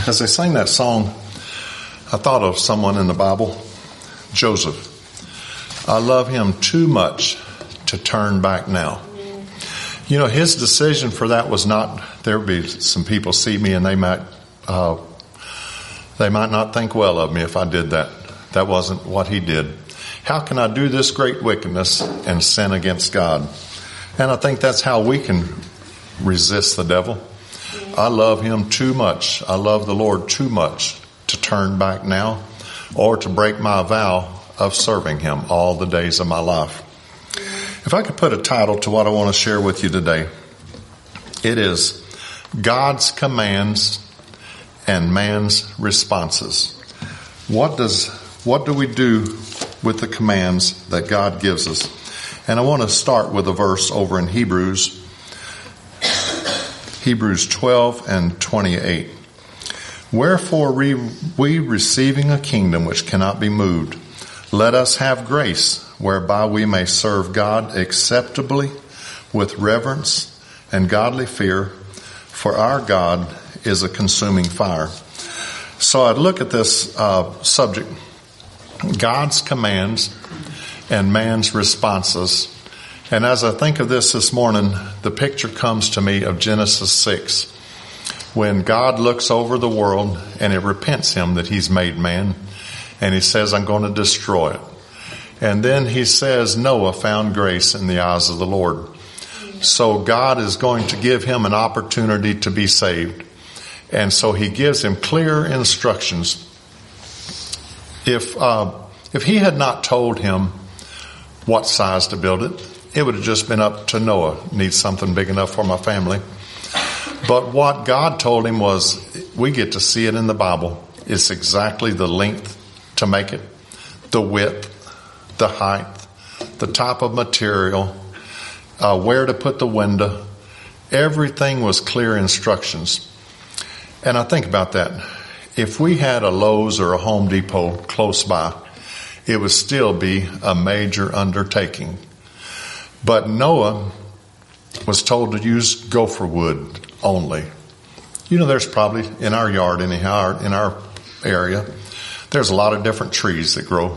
As they sang that song, I thought of someone in the Bible, Joseph. I love him too much to turn back now. You know, his decision for that was not, there would be some people see me and they might not think well of me if I did that. That wasn't what he did. How can I do this great wickedness and sin against God? And I think that's how we can resist the devil. I love him too much. I love the Lord too much to turn back now or to break my vow of serving him all the days of my life. If I could put a title to what I want to share with you today, it is God's commands and man's responses. What do we do with the commands that God gives us? And I want to start with a verse over in Hebrews 12 and 28. Wherefore we receiving a kingdom which cannot be moved, let us have grace whereby we may serve God acceptably with reverence and godly fear, for our God is a consuming fire. So I'd look at this subject, God's commands and man's responses. And as I think of this morning, the picture comes to me of Genesis 6, when God looks over the world and it repents him that he's made man, and he says, I'm going to destroy it. And then he says, Noah found grace in the eyes of the Lord. So God is going to give him an opportunity to be saved. And so he gives him clear instructions. If he had not told him what size to build it, it would have just been up to Noah. Need something big enough for my family. But what God told him was, we get to see it in the Bible. It's exactly the length to make it, the width, the height, the type of material, where to put the window. Everything was clear instructions. And I think about that. If we had a Lowe's or a Home Depot close by, it would still be a major undertaking. But Noah was told to use gopher wood only. You know, there's probably, in our yard anyhow, in our area, there's a lot of different trees that grow.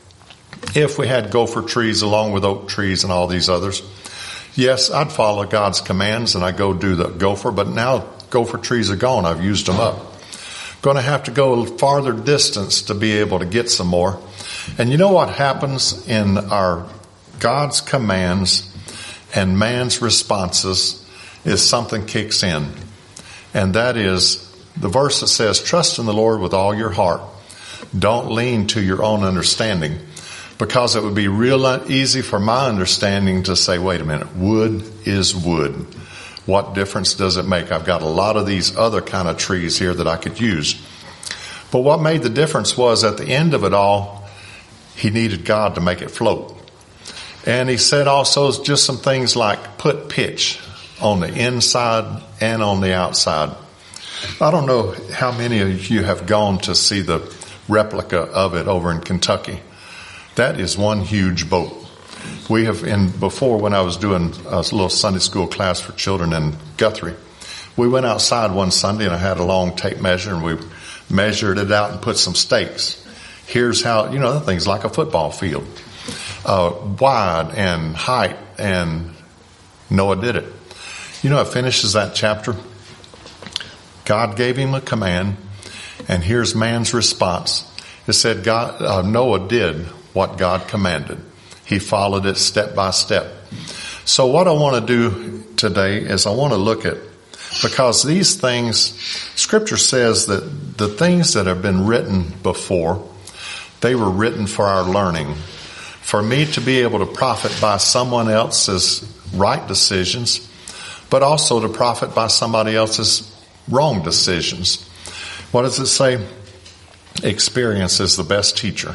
If we had gopher trees along with oak trees and all these others, yes, I'd follow God's commands and I'd go do the gopher, but now gopher trees are gone. I've used them up. Going to have to go a farther distance to be able to get some more. And you know what happens in our God's commands and man's responses is something kicks in. And that is the verse that says, trust in the Lord with all your heart. Don't lean to your own understanding, because it would be real easy for my understanding to say, wait a minute, wood is wood. What difference does it make? I've got a lot of these other kind of trees here that I could use. But what made the difference was at the end of it all, he needed God to make it float. And he said also just some things like put pitch on the inside and on the outside. I don't know how many of you have gone to see the replica of it over in Kentucky. That is one huge boat. We have, before when I was doing a little Sunday school class for children in Guthrie, we went outside one Sunday and I had a long tape measure and we measured it out and put some stakes. Here's how, you know, that thing's like a football field, wide and height, and Noah did it. You know, it finishes that chapter. God gave him a command, and here's man's response. It said Noah did what God commanded. He followed it step by step. So what I want to do today is I want to look at, because these things, Scripture says that the things that have been written before, they were written for our learning. For me to be able to profit by someone else's right decisions, but also to profit by somebody else's wrong decisions. What does it say? Experience is the best teacher.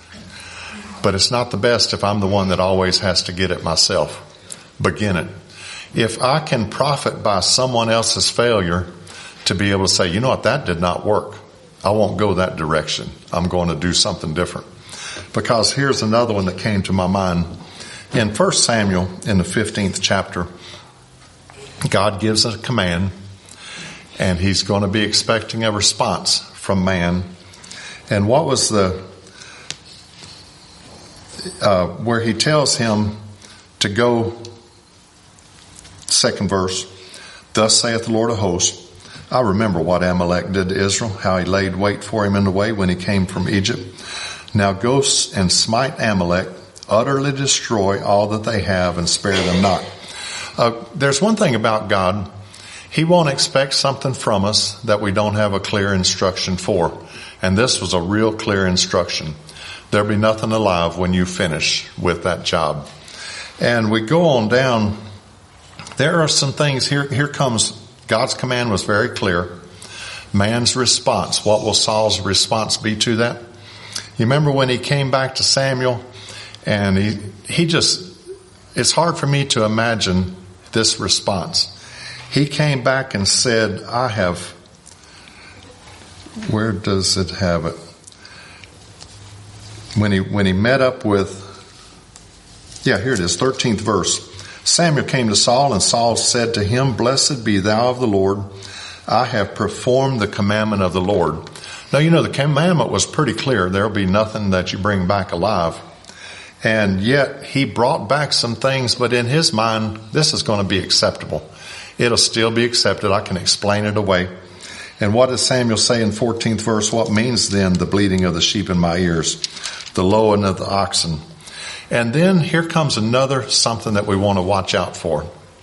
But it's not the best if I'm the one that always has to get it myself. Begin it. If I can profit by someone else's failure to be able to say, you know what, that did not work. I won't go that direction. I'm going to do something different. Because here's another one that came to my mind. In 1 Samuel, in the 15th chapter, God gives a command. And he's going to be expecting a response from man. And what was where he tells him to go, second verse, thus saith the Lord of hosts, I remember what Amalek did to Israel, how he laid wait for him in the way when he came from Egypt. Now go and smite Amalek, utterly destroy all that they have and spare them not. There's one thing about God. He won't expect something from us that we don't have a clear instruction for. And this was a real clear instruction. There'll be nothing alive when you finish with that job. And we go on down. There are some things here. Here comes God's command was very clear. Man's response. What will Saul's response be to that? You remember when he came back to Samuel and he just, it's hard for me to imagine this response. He came back and said, where does it have it? When he met up with, here it is, 13th verse. Samuel came to Saul, and Saul said to him, Blessed be thou of the Lord. I have performed the commandment of the Lord. Now, the commandment was pretty clear. There'll be nothing that you bring back alive. And yet he brought back some things, but in his mind, this is going to be acceptable. It'll still be accepted. I can explain it away. And what does Samuel say in 14th verse? What means then the bleating of the sheep in my ears, the lowing of the oxen? And then here comes another something that we want to watch out for.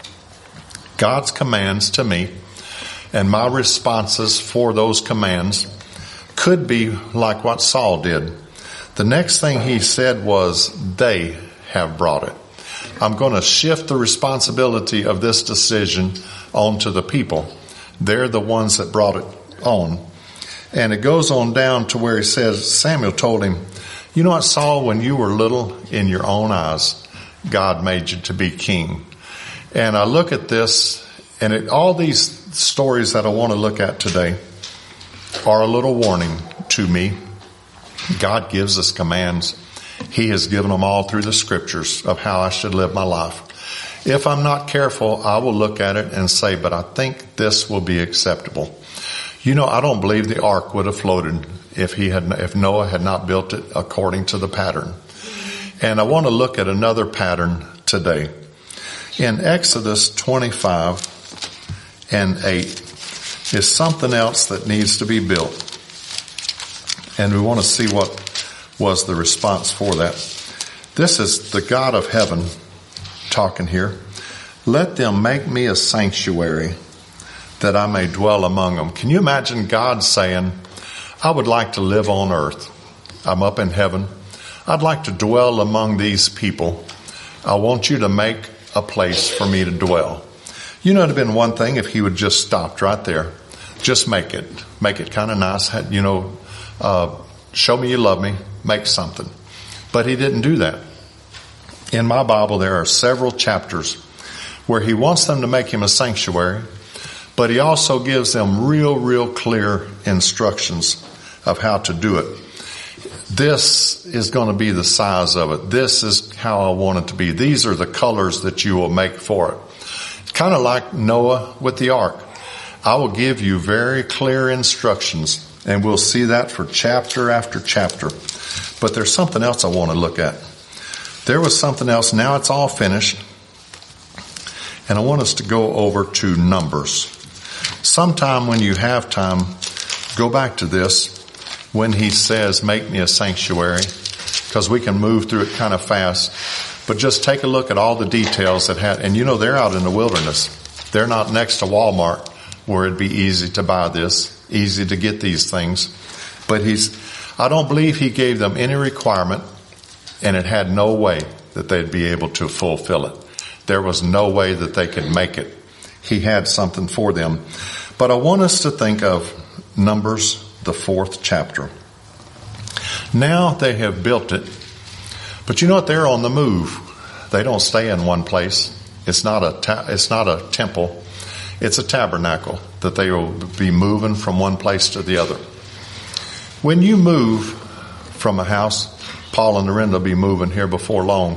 God's commands to me and my responses for those commands could be like what Saul did. The next thing he said was, they have brought it. I'm going to shift the responsibility of this decision onto the people. They're the ones that brought it on. And it goes on down to where he says, Samuel told him, you know what, Saul, when you were little in your own eyes, God made you to be king. And I look at this, and all these stories that I want to look at today are a little warning to me. God gives us commands. He has given them all through the scriptures of how I should live my life. If I'm not careful, I will look at it and say, but I think this will be acceptable. I don't believe the ark would have floated if Noah had not built it according to the pattern. And I want to look at another pattern today. In Exodus 25 and 8 is something else that needs to be built. And we want to see what was the response for that. This is the God of heaven talking here. Let them make me a sanctuary that I may dwell among them. Can you imagine God saying, I would like to live on earth. I'm up in heaven. I'd like to dwell among these people. I want you to make a place for me to dwell. It'd have been one thing if he would just stopped right there. Just make it kind of nice. Show me you love me. Make something. But he didn't do that. In my Bible, there are several chapters where he wants them to make him a sanctuary, but he also gives them real clear instructions of how to do it. This is going to be the size of it. This is how I want it to be. These are the colors that you will make for it. It's kind of like Noah with the ark. I will give you very clear instructions, and we'll see that for chapter after chapter. But there's something else I want to look at. There was something else. Now it's all finished. And I want us to go over to Numbers. Sometime when you have time, go back to this when he says, make me a sanctuary, because we can move through it kind of fast. But just take a look at all the details that had, and they're out in the wilderness. They're not next to Walmart where it'd be easy to buy this, easy to get these things. But I don't believe he gave them any requirement, and it had no way that they'd be able to fulfill it. There was no way that they could make it. He had something for them. But I want us to think of Numbers, the 4th chapter. Now they have built it, but you know what? They're on the move. They don't stay in one place. It's not a temple. It's a tabernacle that they will be moving from one place to the other. When you move from a house, Paul and Narendra will be moving here before long.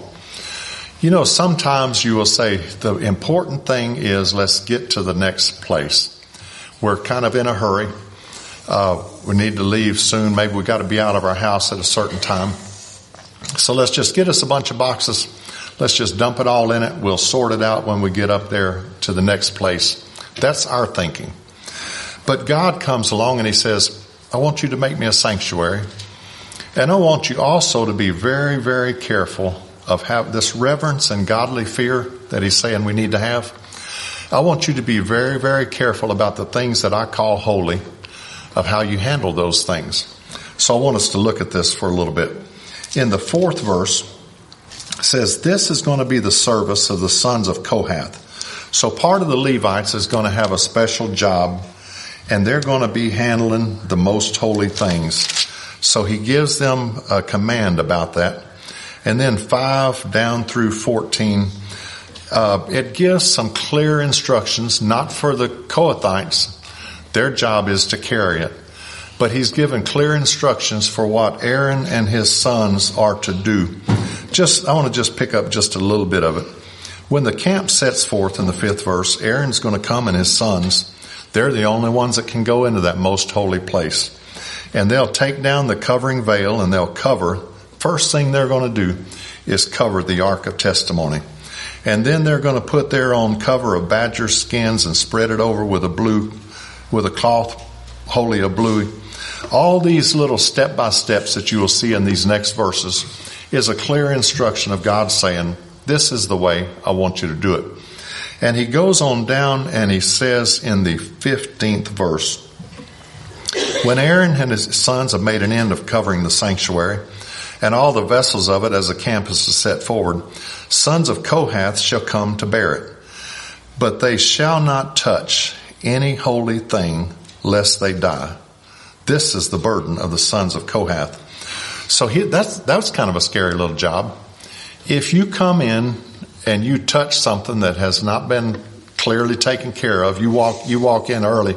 Sometimes you will say the important thing is let's get to the next place. We're kind of in a hurry. We need to leave soon. Maybe we got to be out of our house at a certain time. So let's just get us a bunch of boxes. Let's just dump it all in it. We'll sort it out when we get up there to the next place. That's our thinking. But God comes along and he says, I want you to make me a sanctuary. And I want you also to be very, very careful of have this reverence and godly fear that he's saying we need to have. I want you to be very, very careful about the things that I call holy, of how you handle those things. So I want us to look at this for a little bit. In the 4th verse, it says, this is going to be the service of the sons of Kohath. So part of the Levites is going to have a special job, and they're going to be handling the most holy things. So he gives them a command about that. And then 5 down through 14, it gives some clear instructions, not for the Kohathites. Their job is to carry it. But he's given clear instructions for what Aaron and his sons are to do. I want to just pick up just a little bit of it. When the camp sets forth in the 5th verse, Aaron's going to come and his sons. They're the only ones that can go into that most holy place. And they'll take down the covering veil and they'll cover. First thing they're going to do is cover the Ark of Testimony. And then they're going to put their own cover of badger skins and spread it over with a cloth wholly of blue. All these little step-by-steps that you will see in these next verses is a clear instruction of God saying, this is the way I want you to do it. And he goes on down and he says in the 15th verse, when Aaron and his sons have made an end of covering the sanctuary and all the vessels of it as the camp is set forward, sons of Kohath shall come to bear it. But they shall not touch any holy thing lest they die. This is the burden of the sons of Kohath. So that's kind of a scary little job. If you come in and you touch something that has not been clearly taken care of, you walk in early.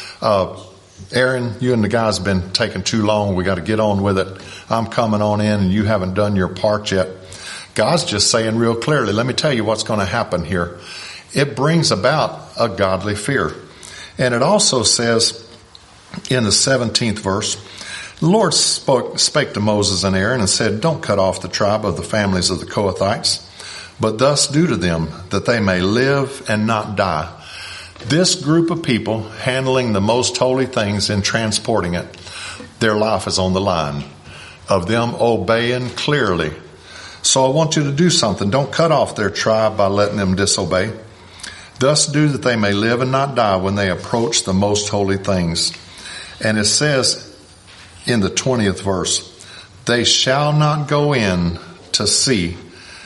Aaron, you and the guys have been taking too long. We got to get on with it. I'm coming on in and you haven't done your part yet. God's just saying real clearly, let me tell you what's going to happen here. It brings about a godly fear. And it also says in the 17th verse, the Lord spake to Moses and Aaron and said, don't cut off the tribe of the families of the Kohathites, but thus do to them that they may live and not die. This group of people handling the most holy things and transporting it, their life is on the line of them obeying clearly. So I want you to do something. Don't cut off their tribe by letting them disobey. Thus do that they may live and not die when they approach the most holy things. And it says in the 20th verse, they shall not go in to see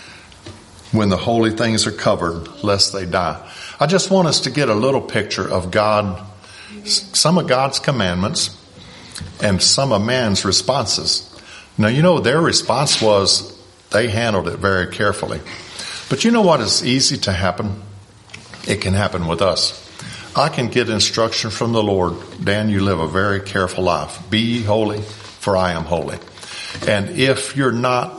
when the holy things are covered, lest they die. I just want us to get a little picture of God, some of God's commandments and some of man's responses. Now, their response was they handled it very carefully. But you know what is easy to happen? It can happen with us. I can get instruction from the Lord. Dan, you live a very careful life. Be ye holy, for I am holy. And if you're not,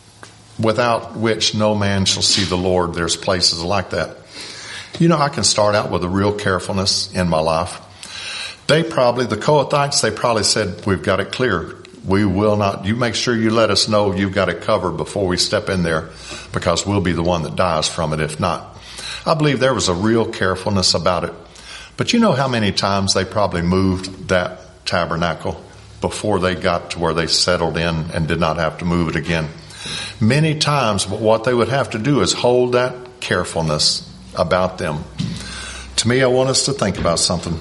without which no man shall see the Lord, there's places like that. I can start out with a real carefulness in my life. The Kohathites, they probably said, we've got it clear. We will not, you make sure you let us know you've got it covered before we step in there, because we'll be the one that dies from it if not. I believe there was a real carefulness about it. But you know how many times they probably moved that tabernacle before they got to where they settled in and did not have to move it again? Many times, but what they would have to do is hold that carefulness about them. To me, I want us to think about something.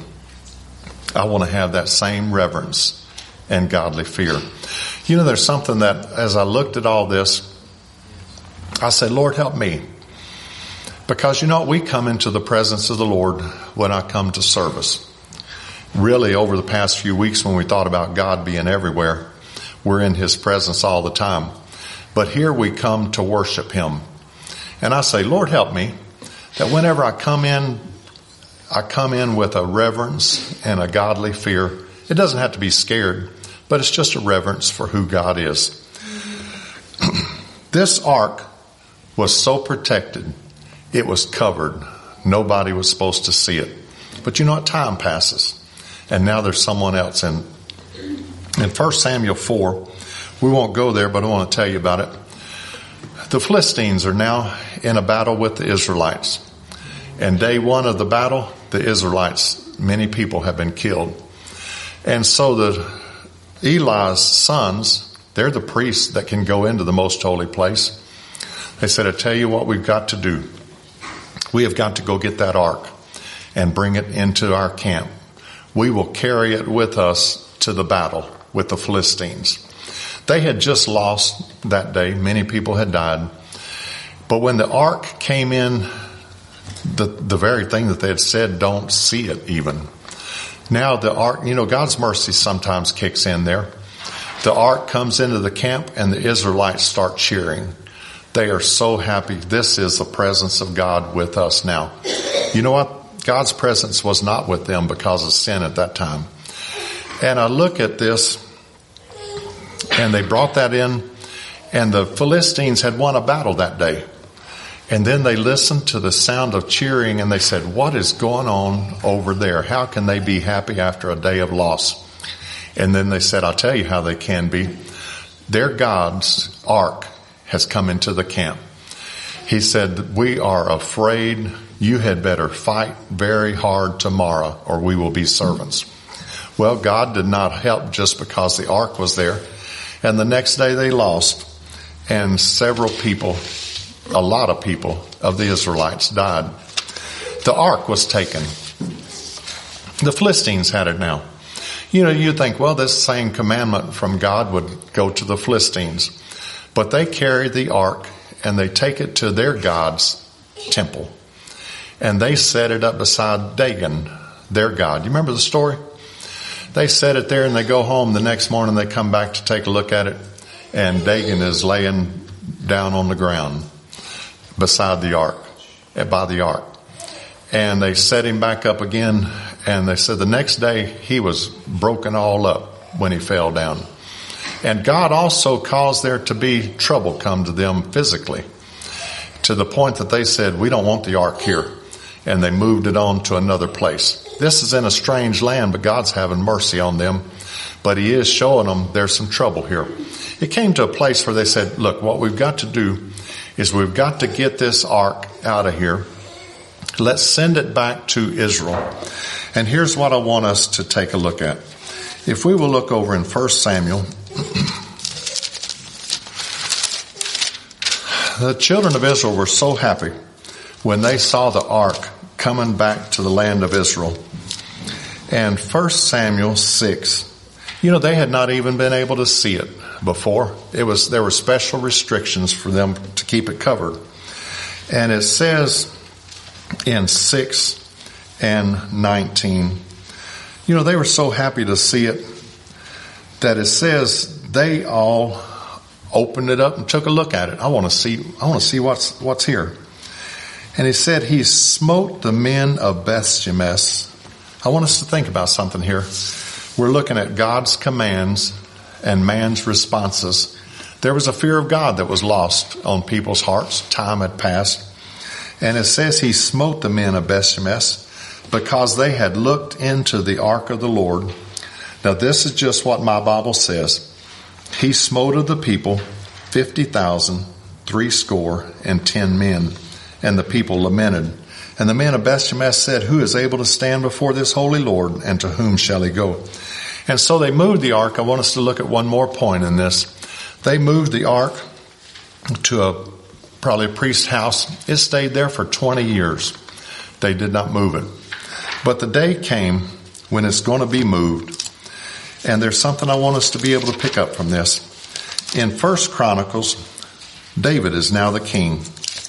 I want to have that same reverence and godly fear. There's something that as I looked at all this, I said, Lord, help me. Because we come into the presence of the Lord when I come to service. Really, over the past few weeks when we thought about God being everywhere, we're in His presence all the time. But here we come to worship Him. And I say, Lord, help me that whenever I come in with a reverence and a godly fear. It doesn't have to be scared, but it's just a reverence for who God is. This ark was so protected. It was covered. Nobody was supposed to see it. But you know what? Time passes. And now there's someone else. And in 1 Samuel 4, we won't go there, but I want to tell you about it. The Philistines are now in a battle with the Israelites. And day one of the battle, the Israelites, many people have been killed. And so the Eli's sons, they're the priests that can go into the most holy place. They said, I tell you what we've got to do. We have got to go get that ark and bring it into our camp. We will carry it with us to the battle with the Philistines. They had just lost that day. Many people had died. But when the ark came in, the very thing that they had said, don't see it even. Now the ark, God's mercy sometimes kicks in there. The ark comes into the camp and the Israelites start cheering. They are so happy. This is the presence of God with us now. You know what? God's presence was not with them because of sin at that time. And I look at this, and they brought that in, and the Philistines had won a battle that day. And then they listened to the sound of cheering, and they said, what is going on over there? How can they be happy after a day of loss? And then they said, I'll tell you how they can be. Their God's ark has come into the camp. He said, we are afraid. You had better fight very hard tomorrow, or we will be servants. Well, God did not help just because the ark was there. And the next day they lost, and several people, a lot of people of the Israelites died. The ark was taken. The Philistines had it now. You think, well, this same commandment from God would go to the Philistines. But they carry the ark and they take it to their God's temple. And they set it up beside Dagon, their God. You remember the story? They set it there and they go home. The next morning they come back to take a look at it. And Dagon is laying down on the ground beside the ark, by the ark. And they set him back up again. And they said the next day he was broken all up when he fell down. And God also caused there to be trouble come to them physically, to the point that they said, we don't want the ark here. And they moved it on to another place. This is in a strange land, but God's having mercy on them. But he is showing them there's some trouble here. It came to a place where they said, look, what we've got to do is we've got to get this ark out of here. Let's send it back to Israel. And here's what I want us to take a look at. If we will look over in 1 Samuel, the children of Israel were so happy when they saw the ark coming back to the land of Israel. And 1 Samuel 6, they had not even been able to see it before. There were special restrictions for them to keep it covered. And it says in 6 and 19, they were so happy to see it that it says they all opened it up and took a look at it. I want to see what's here. And he said he smote the men of Beth-Shemesh. I want us to think about something here. We're looking at God's commands and man's responses. There was a fear of God that was lost on people's hearts. Time had passed. And it says he smote the men of Beth-Shemesh because they had looked into the ark of the Lord. Now this is just what my Bible says. He smote of the people 50,000, 70 men. And the people lamented. And the men of Beth-Shemesh said, who is able to stand before this holy Lord, and to whom shall he go? And so they moved the ark. I want us to look at one more point in this. They moved the ark to probably a priest's house. It stayed there for 20 years. They did not move it. But the day came when it's going to be moved. And there's something I want us to be able to pick up from this. In 1 Chronicles, David is now the king.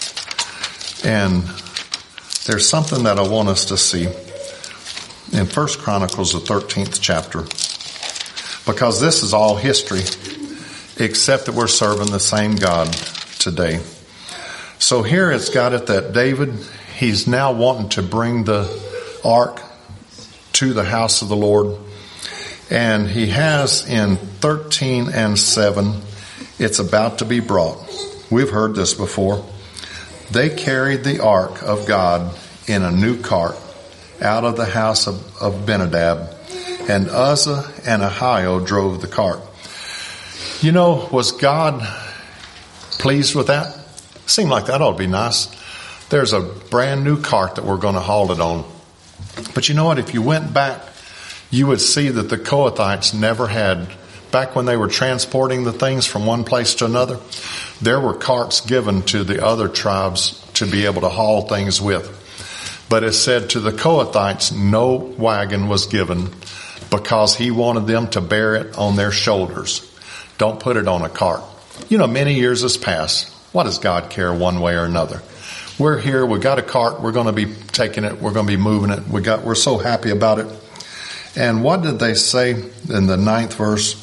And there's something that I want us to see in 1 Chronicles, the 13th chapter. Because this is all history, except that we're serving the same God today. So here it's got it that David, he's now wanting to bring the ark to the house of the Lord. And he has in 13 and 7, it's about to be brought. We've heard this before. They carried the ark of God in a new cart out of the house of Benadab, and Uzzah and Ahio drove the cart. You know, was God pleased with that? Seemed like that ought to be nice. There's a brand new cart that we're going to haul it on. But you know what? If you went back, you would see that the Kohathites never had, back when they were transporting the things from one place to another, there were carts given to the other tribes to be able to haul things with. But it said to the Kohathites, no wagon was given because he wanted them to bear it on their shoulders. Don't put it on a cart. You know, many years has passed. What does God care one way or another? We're here. We got a cart. We're going to be taking it. We're going to be moving it. We're so happy about it. And what did they say in the 8th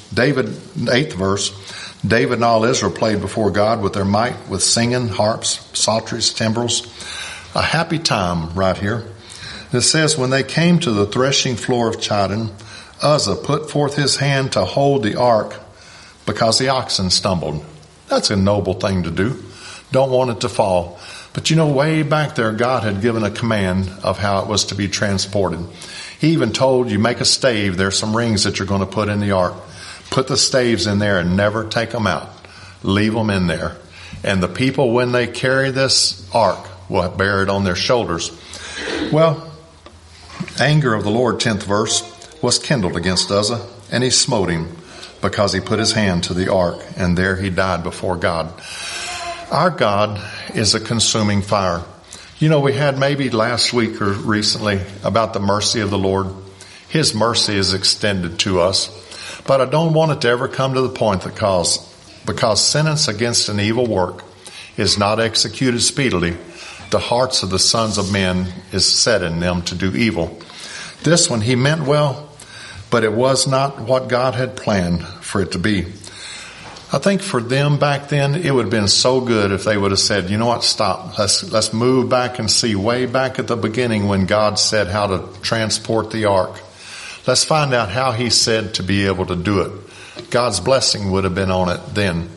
verse? David and all Israel played before God with their might, with singing, harps, psalteries, timbrels. A happy time right here. It says, when they came to the threshing floor of Chidon, Uzzah put forth his hand to hold the ark because the oxen stumbled. That's a noble thing to do. Don't want it to fall. But you know, way back there, God had given a command of how it was to be transported. He even told you, make a stave. There's some rings that you're going to put in the ark. Put the staves in there and never take them out. Leave them in there. And the people, when they carry this ark, will bear it on their shoulders. Well, anger of the Lord, 10th verse, was kindled against Uzzah, and he smote him because he put his hand to the ark, and there he died before God. Our God is a consuming fire. You know, we had maybe last week or recently about the mercy of the Lord. His mercy is extended to us. But I don't want it to ever come to the point that because sentence against an evil work is not executed speedily, the hearts of the sons of men is set in them to do evil. This one, he meant well, but it was not what God had planned for it to be. I think for them back then, it would have been so good if they would have said, you know what, stop. Let's move back and see way back at the beginning when God said how to transport the ark. Let's find out how he said to be able to do it. God's blessing would have been on it then.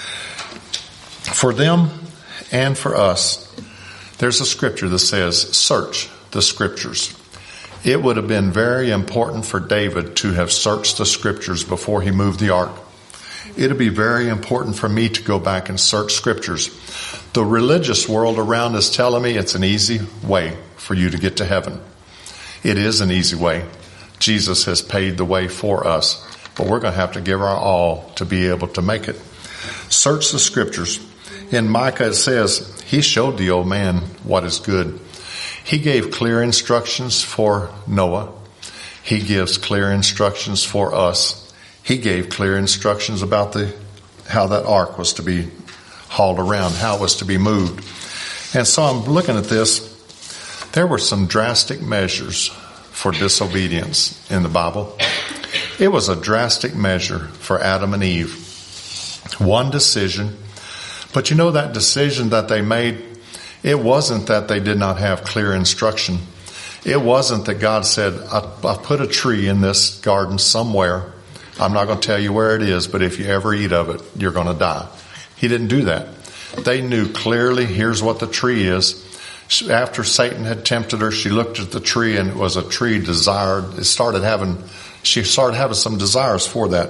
For them and for us, there's a scripture that says, search the scriptures. It would have been very important for David to have searched the scriptures before he moved the ark. It'll be very important for me to go back and search scriptures. The religious world around is telling me it's an easy way for you to get to heaven. It is an easy way. Jesus has paid the way for us, but we're going to have to give our all to be able to make it. Search the scriptures. In Micah it says, he showed the old man what is good. He gave clear instructions for Noah. He gives clear instructions for us. He gave clear instructions about how that ark was to be hauled around, how it was to be moved. And so I'm looking at this. There were some drastic measures for disobedience in the Bible. It was a drastic measure for Adam and Eve. One decision. But you know, that decision that they made, it wasn't that they did not have clear instruction. It wasn't that God said, I put a tree in this garden somewhere. I'm not going to tell you where it is, but if you ever eat of it, you're going to die. He didn't do that. They knew clearly, here's what the tree is. After Satan had tempted her, she looked at the tree, and it was a tree desired. She started having some desires for that.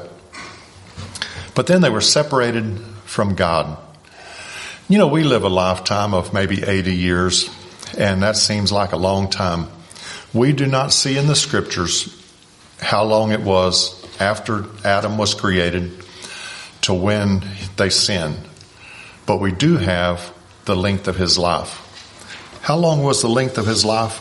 But then they were separated from God. You know, we live a lifetime of maybe 80 years, and that seems like a long time. We do not see in the scriptures how long it was after Adam was created to when they sinned. But we do have the length of his life. How long was the length of his life?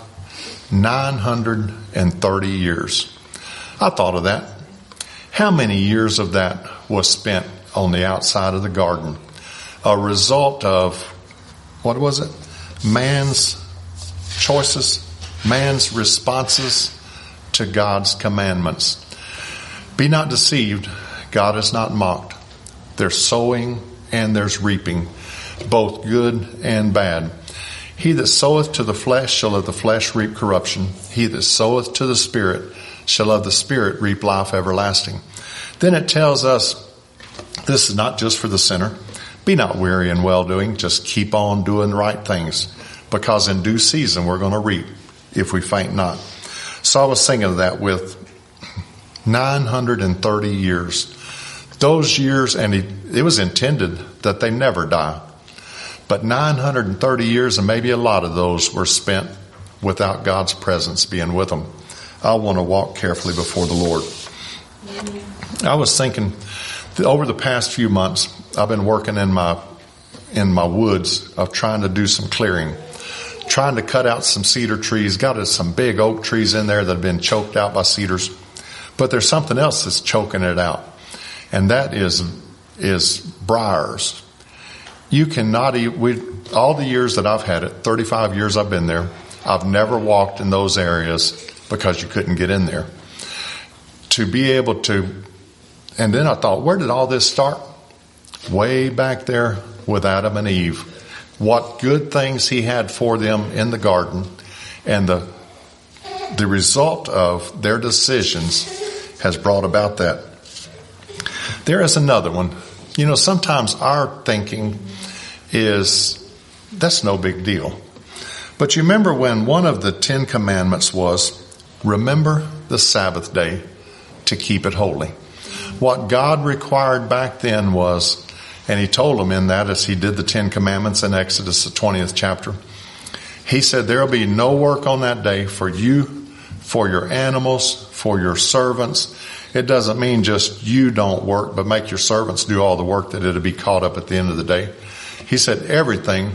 930 years. I thought of that. How many years of that was spent on the outside of the garden? A result of, what was it? Man's choices, man's responses to God's commandments. Be not deceived. God is not mocked. There's sowing and there's reaping, both good and bad. He that soweth to the flesh shall of the flesh reap corruption. He that soweth to the Spirit shall of the Spirit reap life everlasting. Then it tells us this is not just for the sinner. Be not weary in well-doing. Just keep on doing the right things, because in due season we're going to reap if we faint not. So I was thinking of that with 930 years. Those years, and it was intended that they never die. But 930 years, and maybe a lot of those were spent without God's presence being with them. I want to walk carefully before the Lord. I was thinking, over the past few months, I've been working in my woods of trying to do some clearing, trying to cut out some cedar trees. Got some big oak trees in there that have been choked out by cedars. But there's something else that's choking it out, and that is briars. You cannot all the years that I've had it, 35 years I've been there, I've never walked in those areas because you couldn't get in there. To be able to, and then I thought, where did all this start? Way back there with Adam and Eve. What good things he had for them in the garden, and the result of their decisions has brought about that. There is another one. You know, sometimes our thinking is, that's no big deal. But you remember when one of the 10 commandments was, remember the Sabbath day to keep it holy. What God required back then was, and he told them in that as he did the 10 commandments in Exodus, the 20th chapter, he said there will be no work on that day for you, for your animals, for your servants. It doesn't mean just you don't work, but make your servants do all the work, that it'll be caught up at the end of the day. He said everything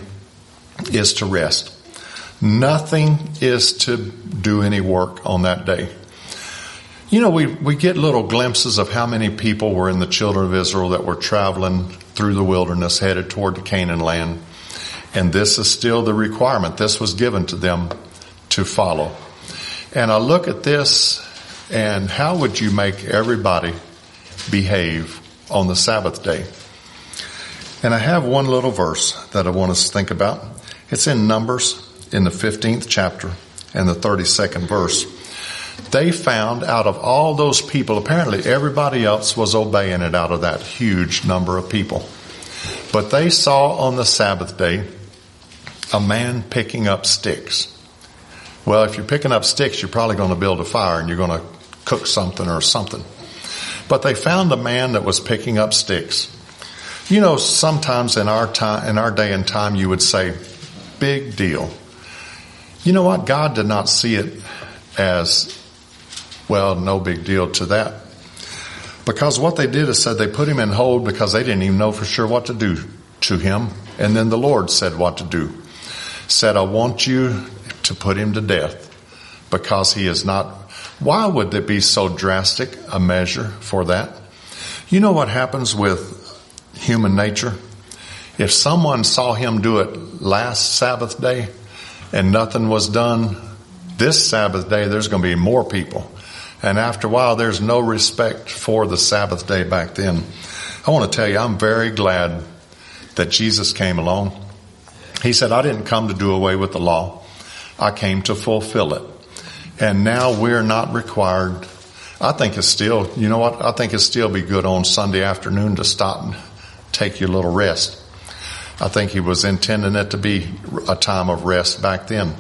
is to rest. Nothing is to do any work on that day. You know, we get little glimpses of how many people were in the children of Israel that were traveling through the wilderness headed toward the Canaan land. And this is still the requirement. This was given to them to follow. And I look at this, and how would you make everybody behave on the Sabbath day? And I have one little verse that I want us to think about. It's in Numbers in the 15th chapter and the 32nd verse. They found out of all those people, apparently everybody else was obeying it out of that huge number of people. But they saw on the Sabbath day a man picking up sticks. Well, if you're picking up sticks, you're probably going to build a fire and you're going to cook something or something. But they found a man that was picking up sticks. You know, sometimes in our day and time, you would say, big deal. You know what? God did not see it as, well, no big deal to that. Because what they did is said they put him in hold because they didn't even know for sure what to do to him. And then the Lord said what to do. Said, I want you to put him to death because he is not. Why would there be so drastic a measure for that? You know what happens with human nature? If someone saw him do it last Sabbath day and nothing was done this Sabbath day, there's going to be more people. And after a while, there's no respect for the Sabbath day back then. I want to tell you, I'm very glad that Jesus came along. He said, I didn't come to do away with the law. I came to fulfill it. And now we're not required. I think it's still, you know what? I think it'd still be good on Sunday afternoon to stop and take your little rest. I think he was intending it to be a time of rest back then.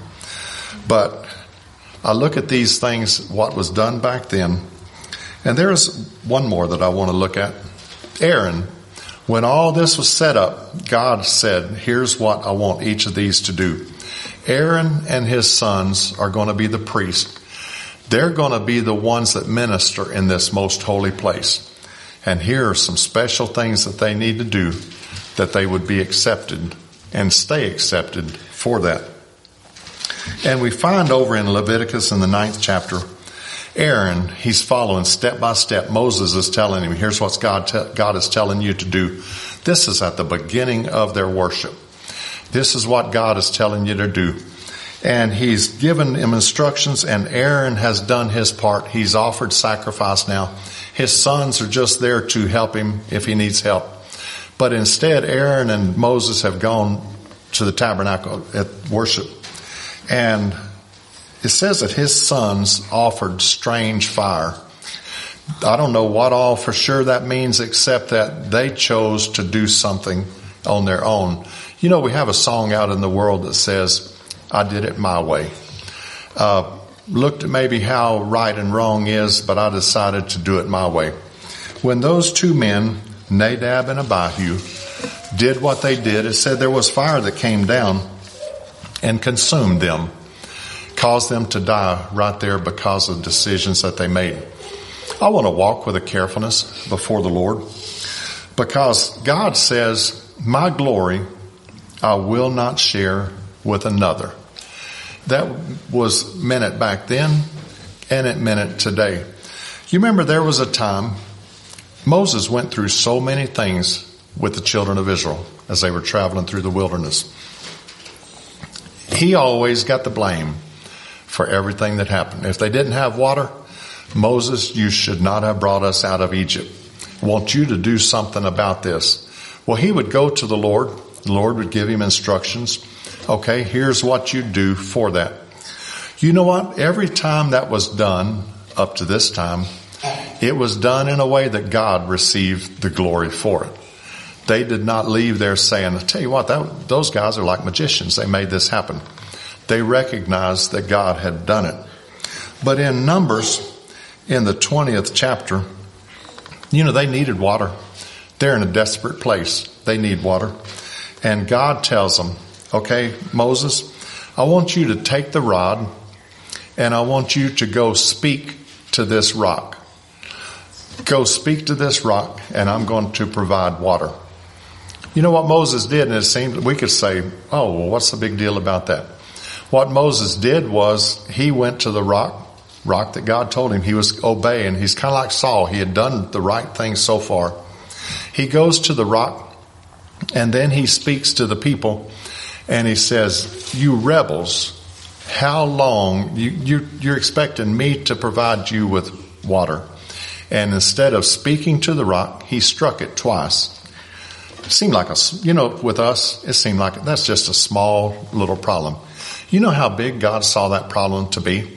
But I look at these things, what was done back then, and there's one more that I want to look at. Aaron, when all this was set up, God said, here's what I want each of these to do. Aaron and his sons are going to be the priests. They're going to be the ones that minister in this most holy place. And here are some special things that they need to do that they would be accepted and stay accepted for that. And we find over in Leviticus in the 9th chapter, Aaron, he's following step by step. Moses is telling him, here's what God is telling you to do. This is at the beginning of their worship. This is what God is telling you to do. And he's given him instructions, and Aaron has done his part. He's offered sacrifice now. His sons are just there to help him if he needs help. But instead, Aaron and Moses have gone to the tabernacle at worship. And it says that his sons offered strange fire. I don't know what all for sure that means, except that they chose to do something on their own. You know, we have a song out in the world that says, I did it my way. looked at maybe how right and wrong is, but I decided to do it my way. When those two men, Nadab and Abihu, did what they did, it said there was fire that came down and consumed them, caused them to die right there because of decisions that they made. I want to walk with a carefulness before the Lord, because God says, my glory I will not share with another. That was meant it back then, and it meant it today. You remember there was a time Moses went through so many things with the children of Israel as they were traveling through the wilderness. He always got the blame for everything that happened. If they didn't have water, Moses, you should not have brought us out of Egypt. I want you to do something about this. Well, he would go to the Lord. The Lord would give him instructions. Okay, here's what you do for that. You know what? Every time that was done up to this time, it was done in a way that God received the glory for it. They did not leave there saying, I tell you what, those guys are like magicians. They made this happen. They recognized that God had done it. But in Numbers, in the 20th chapter, they needed water. They're in a desperate place. They need water. And God tells them, okay, Moses, I want you to take the rod and I want you to go speak to this rock. Go speak to this rock and I'm going to provide water. You know what Moses did, and it seemed we could say, oh, well, what's the big deal about that? What Moses did was he went to the rock that God told him he was obeying. He's kind of like Saul. He had done the right thing so far. He goes to the rock and then he speaks to the people and he says, you rebels, how long you're expecting me to provide you with water? And instead of speaking to the rock, he struck it twice. It seemed like with us, it seemed like that's just a small little problem. You know how big God saw that problem to be?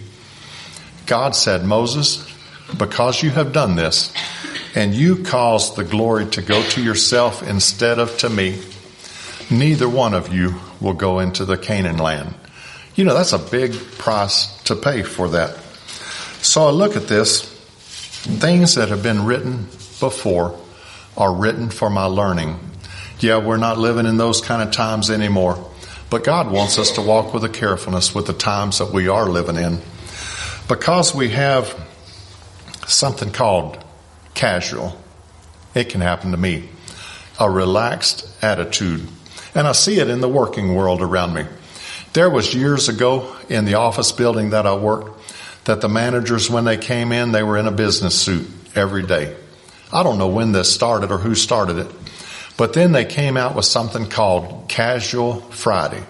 God said, Moses, because you have done this and you caused the glory to go to yourself instead of to me, neither one of you will go into the Canaan land. That's a big price to pay for that. So I look at this. Things that have been written before are written for my learning. Yeah, we're not living in those kind of times anymore. But God wants us to walk with a carefulness with the times that we are living in. Because we have something called casual. It can happen to me. A relaxed attitude. And I see it in the working world around me. There was years ago in the office building that I worked that the managers, when they came in, they were in a business suit every day. I don't know when this started or who started it. But then they came out with something called Casual Friday.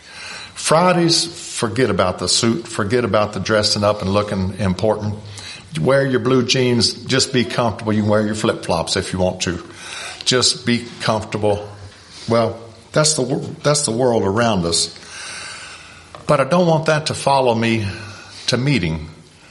Fridays, forget about the suit, forget about the dressing up and looking important. Wear your blue jeans, just be comfortable. You can wear your flip-flops if you want to. Just be comfortable. Well, that's the world around us. But I don't want that to follow me to meeting.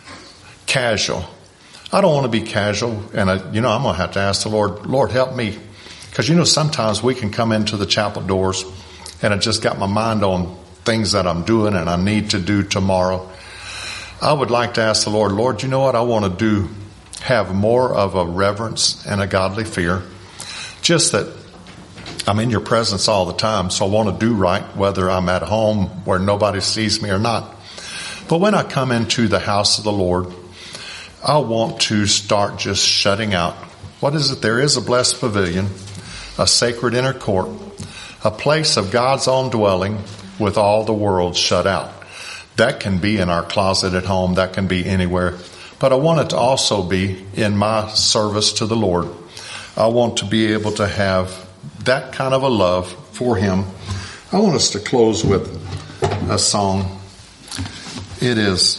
Casual. I don't want to be casual, and I'm going to have to ask the Lord, help me. Because sometimes we can come into the chapel doors and I just got my mind on things that I'm doing and I need to do tomorrow. I would like to ask the Lord, you know what? I want to have more of a reverence and a godly fear. Just that I'm in your presence all the time, so I want to do right, whether I'm at home where nobody sees me or not. But when I come into the house of the Lord, I want to start just shutting out. What is it? There is a blessed pavilion, a sacred inner court, a place of God's own dwelling with all the world shut out. That can be in our closet at home. That can be anywhere. But I want it to also be in my service to the Lord. I want to be able to have that kind of a love for Him. I want us to close with a song. It is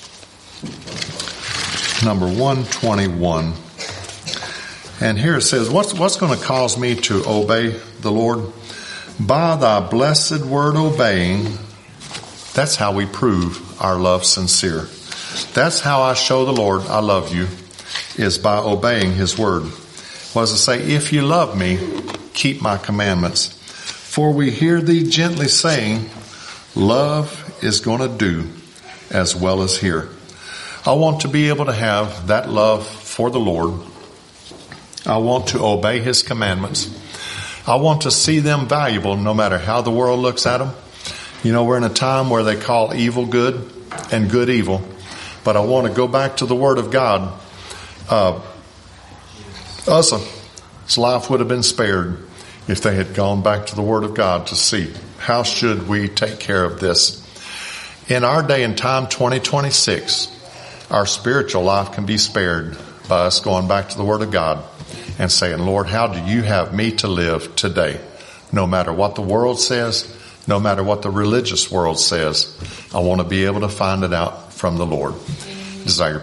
number 121. And here it says, what's going to cause me to obey the Lord? By thy blessed word obeying, that's how we prove our love sincere. That's how I show the Lord I love you, is by obeying His word. What does it say? If you love me, keep my commandments. For we hear thee gently saying, love is going to do as well as here. I want to be able to have that love for the Lord. I want to obey His commandments. I want to see them valuable no matter how the world looks at them. You know, we're in a time where they call evil good and good evil. But I want to go back to the Word of God. Uzzah's life would have been spared if they had gone back to the Word of God to see how should we take care of this. In our day and time, 2026, our spiritual life can be spared by us going back to the Word of God and saying, Lord, how do you have me to live today? No matter what the world says, no matter what the religious world says, I want to be able to find it out from the Lord. Desire